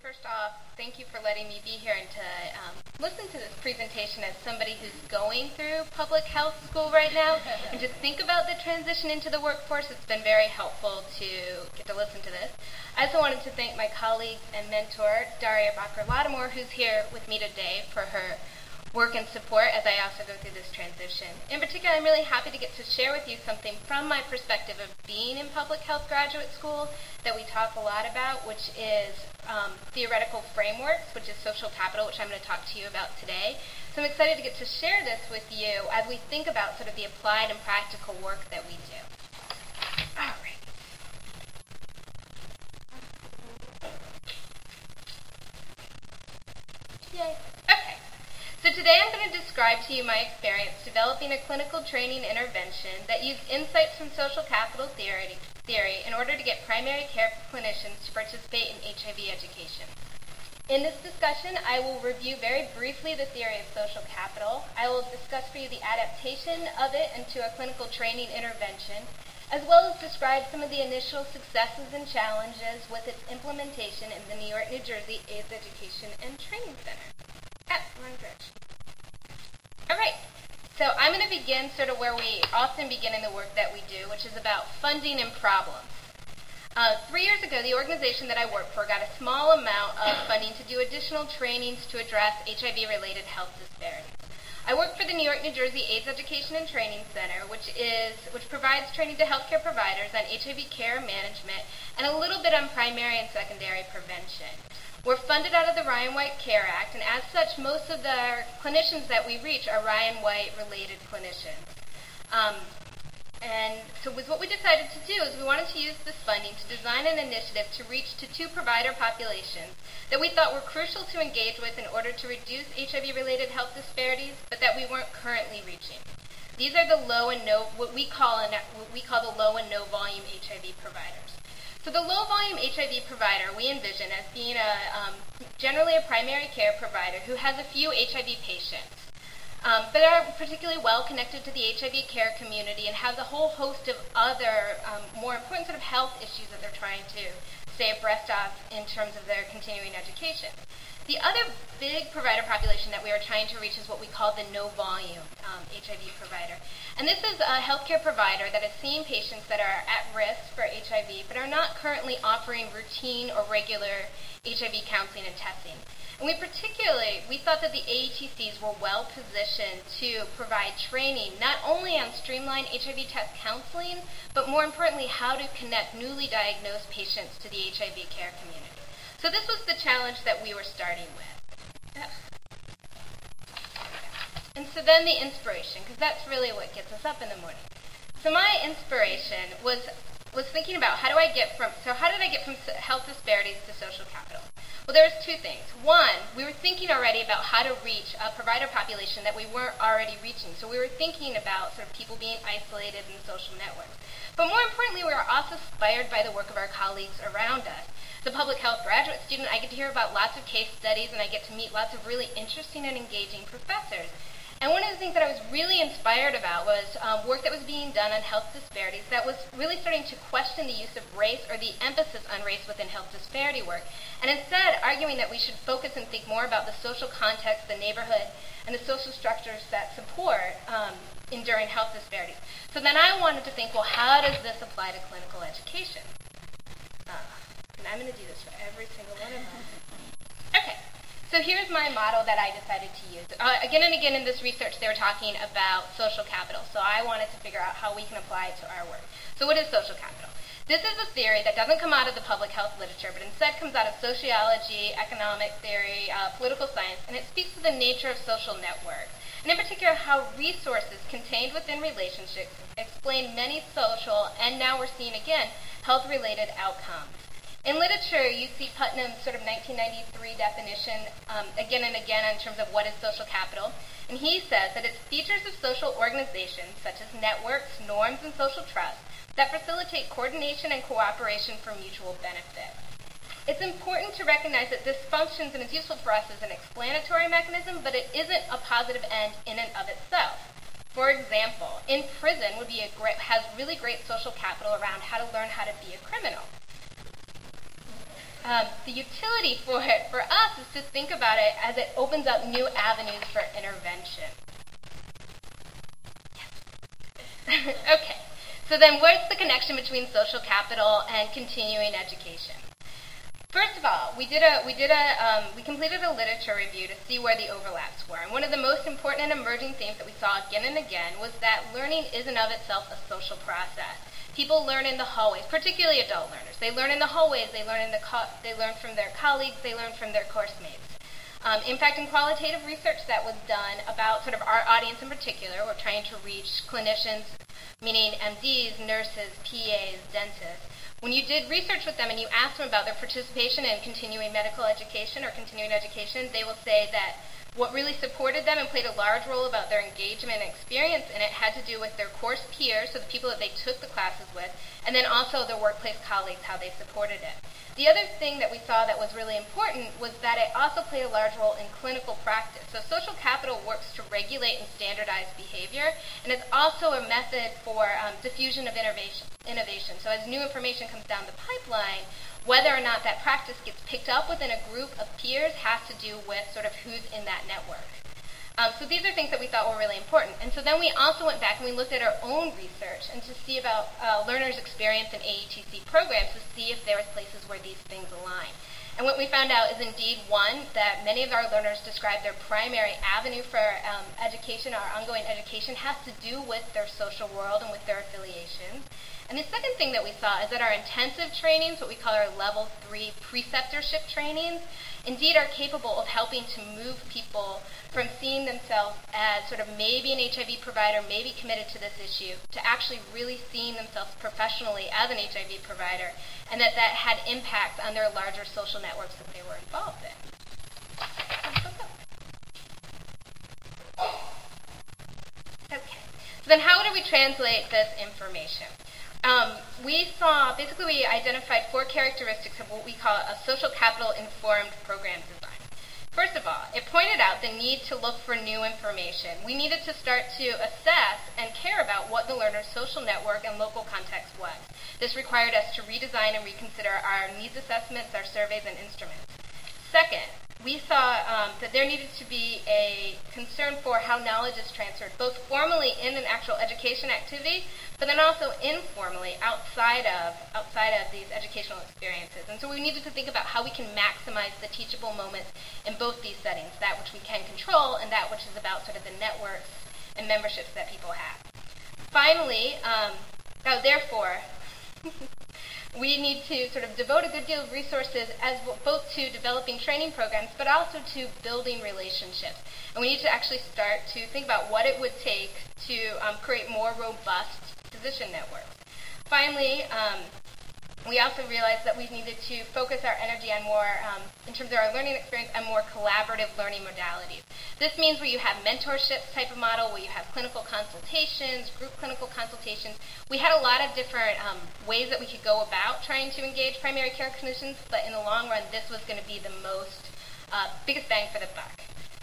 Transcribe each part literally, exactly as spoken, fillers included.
First off, thank you for letting me be here and to um, listen to this presentation as somebody who's going through public health school right now and to think about the transition into the workforce. It's been very helpful to get to listen to this. I also wanted to thank my colleague and mentor, Daria Bacher-Lattimore, who's here with me today for her work and support as I also go through this transition. In particular, I'm really happy to get to share with you something from my perspective of being in public health graduate school that we talk a lot about, which is um, theoretical frameworks, which is social capital, which I'm going to talk to you about today. So I'm excited to get to share this with you as we think about sort of the applied and practical work that we do. All right. Yay. Okay. So today I'm going to describe to you my experience developing a clinical training intervention that used insights from social capital theory, theory in order to get primary care clinicians to participate in H I V education. In this discussion, I will review very briefly the theory of social capital. I will discuss for you the adaptation of it into a clinical training intervention, as well as describe some of the initial successes and challenges with its implementation in the New York, New Jersey AIDS Education and Training Center. Ah, wrong direction. All right, so I'm going to begin sort of where we often begin in the work that we do, which is about funding and problems. Uh, three years ago, the organization that I work for got a small amount of funding to do additional trainings to address H I V-related health disparities. I work for the New York, New Jersey AIDS Education and Training Center, which is which provides training to healthcare providers on H I V care management and a little bit on primary and secondary prevention. We're funded out of the Ryan White Care Act, and as such, most of the clinicians that we reach are Ryan White-related clinicians. Um, and so with what we decided to do is we wanted to use this funding to design an initiative to reach to two provider populations that we thought were crucial to engage with in order to reduce H I V-related health disparities, but that we weren't currently reaching. These are the low and no, what we call, an, what we call the low and no volume H I V providers. So the low-volume H I V provider we envision as being a, um, generally a primary care provider who has a few H I V patients, um, but are particularly well connected to the H I V care community and have a whole host of other um, more important sort of health issues that they're trying to stay abreast of in terms of their continuing education. The other big provider population that we are trying to reach is what we call the no-volume um, H I V provider. And this is a healthcare provider that is seeing patients that are at risk for H I V, but are not currently offering routine or regular H I V counseling and testing. And we particularly, we thought that the A E T Cs were well positioned to provide training not only on streamlined H I V test counseling, but more importantly, how to connect newly diagnosed patients to the H I V care community. So this was the challenge that we were starting with. And so then the inspiration, because that's really what gets us up in the morning. So my inspiration was was thinking about how do I get from, so how did I get from health disparities to social capital? Well, there's two things. One, we were thinking already about how to reach a provider population that we weren't already reaching. So we were thinking about sort of people being isolated in social networks. But more importantly, we were also inspired by the work of our colleagues around us. As a public health graduate student, I get to hear about lots of case studies, and I get to meet lots of really interesting and engaging professors. And one of the things that I was really inspired about was um, work that was being done on health disparities that was really starting to question the use of race or the emphasis on race within health disparity work, and instead arguing that we should focus and think more about the social context, the neighborhood, and the social structures that support um, enduring health disparities. So then I wanted to think, well, how does this apply to clinical education? Uh, and I'm going to do this for every single one of them. Okay. So here's my model that I decided to use. Uh, again and again in this research, they were talking about social capital. So I wanted to figure out how we can apply it to our work. So what is social capital? This is a theory that doesn't come out of the public health literature, but instead comes out of sociology, economic theory, uh, political science, and it speaks to the nature of social networks, and in particular how resources contained within relationships explain many social, and now we're seeing again, health-related outcomes. In literature, you see Putnam's sort of nineteen ninety-three definition um, again and again in terms of what is social capital. And he says that it's features of social organizations, such as networks, norms, and social trust, that facilitate coordination and cooperation for mutual benefit. It's important to recognize that this functions and is useful for us as an explanatory mechanism, but it isn't a positive end in and of itself. For example, in prison would be a great, has really great social capital around how to learn how to be a criminal. Um, the utility for it, for us, is to think about it as it opens up new avenues for intervention. Yes. Okay, so then what's the connection between social capital and continuing education? First of all, we did a we did a um, we completed a literature review to see where the overlaps were, and one of the most important and emerging themes that we saw again and again was that learning is in of itself a social process. People learn in the hallways, particularly adult learners. They learn in the hallways. They learn in the co- they learn from their colleagues. They learn from their course mates. Um, in fact, in qualitative research that was done about sort of our audience in particular, we're trying to reach clinicians, meaning M Ds, nurses, P As, dentists. When you did research with them and you asked them about their participation in continuing medical education or continuing education, they will say that what really supported them and played a large role about their engagement and experience in it had to do with their course peers, so the people that they took the classes with, and then also their workplace colleagues, how they supported it. The other thing that we saw that was really important was that it also played a large role in clinical practice. So social capital works to regulate and standardize behavior, and it's also a method for um, diffusion of innovation. innovation. So as new information comes down the pipeline, whether or not that practice gets picked up within a group of peers has to do with sort of who's in that network. Um, so these are things that we thought were really important. And so then we also went back and we looked at our own research and to see about uh, learners' experience in A E T C programs to see if there was places where these things align. And what we found out is indeed, one, that many of our learners describe their primary avenue for um, education, our ongoing education, has to do with their social world and with their affiliations. And the second thing that we saw is that our intensive trainings, what we call our level three preceptorship trainings, indeed are capable of helping to move people from seeing themselves as sort of maybe an H I V provider, maybe committed to this issue, to actually really seeing themselves professionally as an H I V provider, and that that had impacts on their larger social networks that they were involved in. Okay, so then how do we translate this information? Um, we saw, basically we identified four characteristics of what we call a social capital informed program design. First of all, it pointed out the need to look for new information. We needed to start to assess and care about what the learner's social network and local context was. This required us to redesign and reconsider our needs assessments, our surveys, and instruments. Second, we saw um, that there needed to be a concern for how knowledge is transferred, both formally in an actual education activity, but then also informally outside of outside of these educational experiences. And so we needed to think about how we can maximize the teachable moments in both these settings, that which we can control and that which is about sort of the networks and memberships that people have. Finally, um, oh, therefore, we need to sort of devote a good deal of resources as w- both to developing training programs, but also to building relationships. And we need to actually start to think about what it would take to um, create more robust physician networks. Finally, um, we also realized that we needed to focus our energy on more, um, in terms of our learning experience, on more collaborative learning modalities. This means where you have mentorships type of model, where you have clinical consultations, group clinical consultations. We had a lot of different um, ways that we could go about trying to engage primary care clinicians, but in the long run, this was going to be the most, uh, biggest bang for the buck.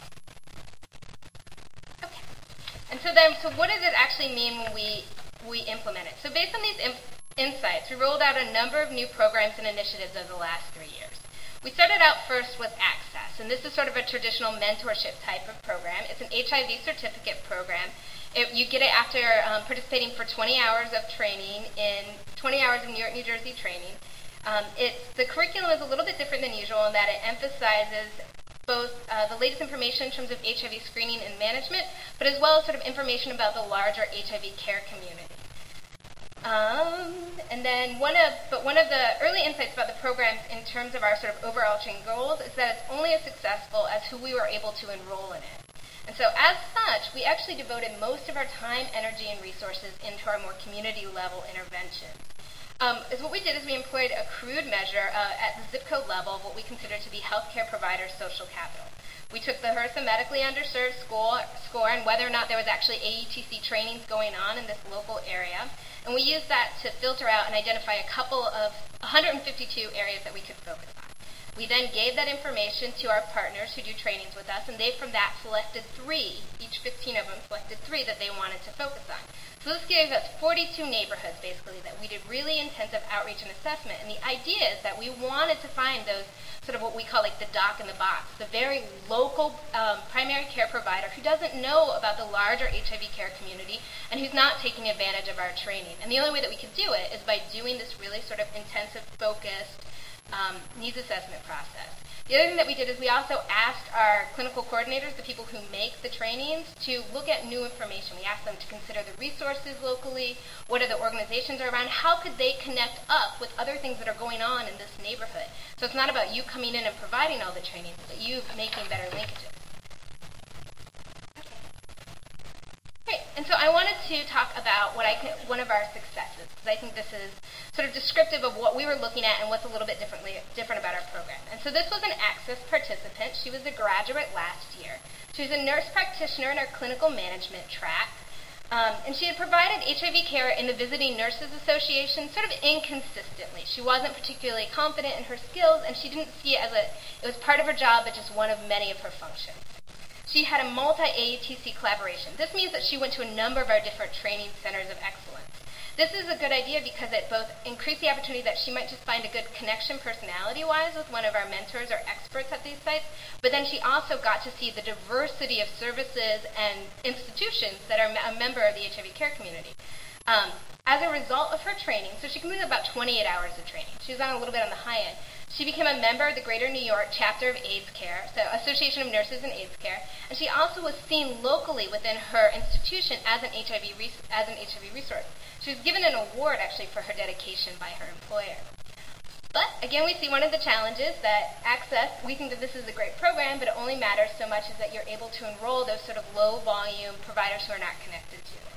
Okay. And so then, so what does it actually mean when we, we implement it? So based on these imp- insights, we rolled out a number of new programs and initiatives over the last three years. We started out first with Access, and this is sort of a traditional mentorship type of program. It's an H I V certificate program. It, you get it after um, participating for twenty hours of training, in twenty hours of New York, New Jersey training. Um, it's, the curriculum is a little bit different than usual in that it emphasizes both uh, the latest information in terms of H I V screening and management, but as well as sort of information about the larger H I V care community. Um, and then one of, but one of the early insights about the programs in terms of our sort of overarching goals is that it's only as successful as who we were able to enroll in it. And so as such, we actually devoted most of our time, energy, and resources into our more community level interventions. Um, is what we did is we employed a crude measure uh, at the zip code level of what we consider to be healthcare provider social capital. We took the HRSA medically underserved score, score and whether or not there was actually A E T C trainings going on in this local area. And we used that to filter out and identify a couple of one hundred fifty-two areas that we could focus on. We then gave that information to our partners who do trainings with us, and they from that selected three, each fifteen of them selected three that they wanted to focus on. So this gave us forty-two neighborhoods, basically, that we did really intensive outreach and assessment. And the idea is that we wanted to find those sort of what we call like the doc in the box, the very local um, primary care provider who doesn't know about the larger H I V care community and who's not taking advantage of our training. And the only way that we could do it is by doing this really sort of intensive, focused um, needs assessment process. The other thing that we did is we also asked our clinical coordinators, the people who make the trainings, to look at new information. We asked them to consider the resources locally, what are the organizations around, how could they connect up with other things that are going on in this neighborhood. So it's not about you coming in and providing all the trainings, but you making better linkages. Great. And so I wanted to talk about what I can, one of our successes, because I think this is sort of descriptive of what we were looking at and what's a little bit differently different about our program. And so this was an Access participant. She was a graduate last year. She was a nurse practitioner in our clinical management track. Um, and she had provided H I V care in the Visiting Nurses Association sort of inconsistently. She wasn't particularly confident in her skills, and she didn't see it as a, it was part of her job, but just one of many of her functions. She had a multi-A A T C collaboration. This means that she went to a number of our different training centers of excellence. This is a good idea because it both increased the opportunity that she might just find a good connection personality-wise with one of our mentors or experts at these sites, but then she also got to see the diversity of services and institutions that are a member of the H I V care community. Um, as a result of her training, so she completed about twenty-eight hours of training. She was on a little bit on the high end. She became a member of the Greater New York chapter of AIDS Care, so Association of Nurses in AIDS Care, and she also was seen locally within her institution as an H I V res- as an H I V resource. She was given an award actually for her dedication by her employer. But again, we see one of the challenges that Access, we think that this is a great program, but it only matters so much as that you're able to enroll those sort of low volume providers who are not connected to it.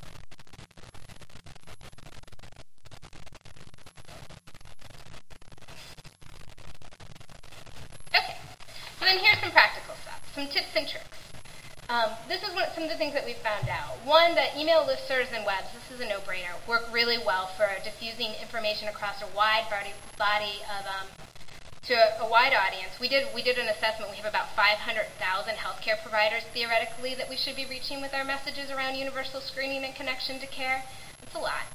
Okay, so then here's some practical stuff, some tips and tricks. Um, this is what, some of the things that we found out. One, that email listservs and webs, this is a no-brainer, work really well for diffusing information across a wide body, body of, um, to a, a wide audience. We did, we did an assessment. We have about five hundred thousand healthcare providers, theoretically, that we should be reaching with our messages around universal screening and connection to care. It's a lot.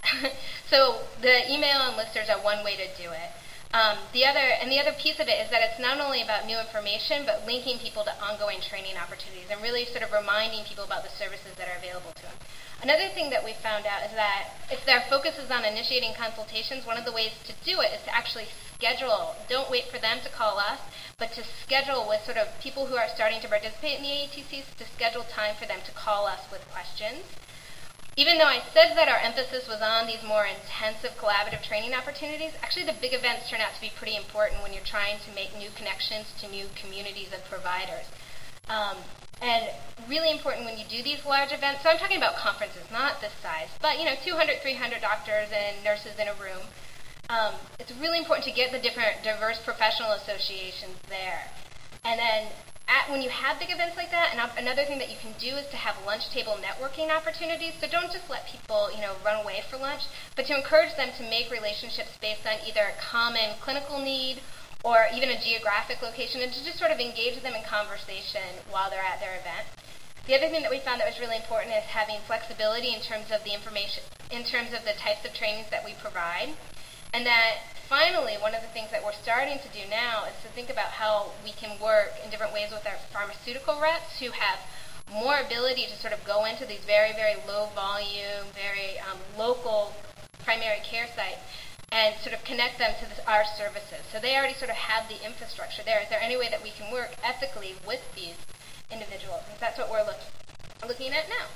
So the email and listservs are one way to do it. Um, the other, and the other piece of it is that it's not only about new information, but linking people to ongoing training opportunities and really sort of reminding people about the services that are available to them. Another thing that we found out is that if their focus is on initiating consultations, one of the ways to do it is to actually schedule. Don't wait for them to call us, but to schedule with sort of people who are starting to participate in the A A T Cs, to schedule time for them to call us with questions. Even though I said that our emphasis was on these more intensive collaborative training opportunities, actually the big events turn out to be pretty important when you're trying to make new connections to new communities of providers. Um, and really important when you do these large events. So I'm talking about conferences, not this size, but you know, two hundred, three hundred doctors and nurses in a room. Um, it's really important to get the different diverse professional associations there. And then At, when you have big events like that, and another thing that you can do is to have lunch table networking opportunities. So don't just let people, you know, run away for lunch, but to encourage them to make relationships based on either a common clinical need or even a geographic location, and to just sort of engage them in conversation while they're at their event. The other thing that we found that was really important is having flexibility in terms of the information, in terms of the types of trainings that we provide. And that finally, one of the things that we're starting to do now is to think about how we can work in different ways with our pharmaceutical reps who have more ability to sort of go into these very, very low volume, very um, local primary care sites and sort of connect them to this, our services. So they already sort of have the infrastructure there. Is there any way that we can work ethically with these individuals? And that's what we're looking, looking at now.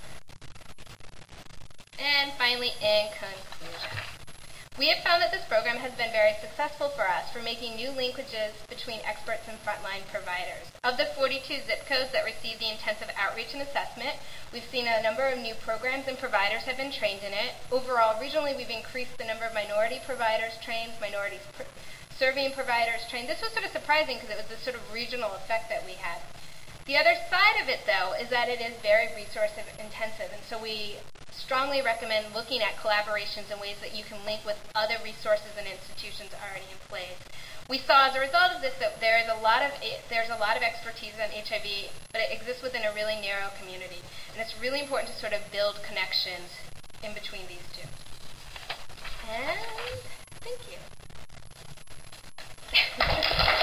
And finally, in conclusion, we have found that this program has been very successful for us for making new linkages between experts and frontline providers. Of the forty-two zip codes that received the intensive outreach and assessment, we've seen a number of new programs and providers have been trained in it. Overall, regionally, we've increased the number of minority providers trained, minority pr- serving providers trained. This was sort of surprising because it was this sort of regional effect that we had. The other side of it, though, is that it is very resource intensive, and so we strongly recommend looking at collaborations in ways that you can link with other resources and institutions already in place. We saw as a result of this that there is a lot of there's a lot of expertise on H I V, but it exists within a really narrow community, and it's really important to sort of build connections in between these two. And thank you.